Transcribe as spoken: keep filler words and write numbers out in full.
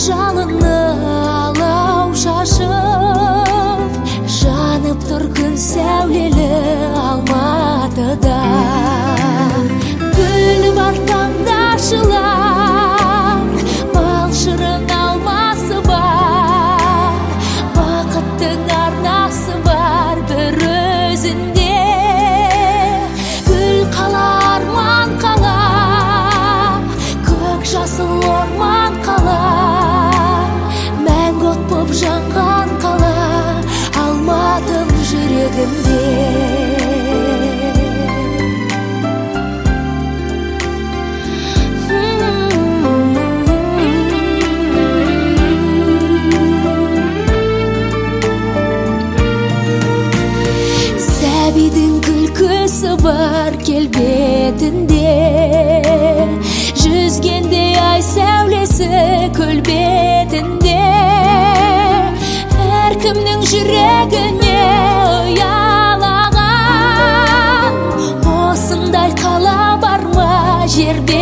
жалыны алау шашып, жанып тұр күн сәулелі Алматыда. Гүлі бар таңда жылан, бал шырын алмасы бар, бақыттың арнасы бар бір өзінде. Гүл қала, арман қала, көк жасыл орман қала, мәңгі от боп жанған қала, Алматым жүрегімде. Сәбидің күлкісі бар келбетінде, жүзгенде ай сәулесі көл бетінде. Әркімнің жүрегіне ұялаған осындай қала бар ма жер бетінде?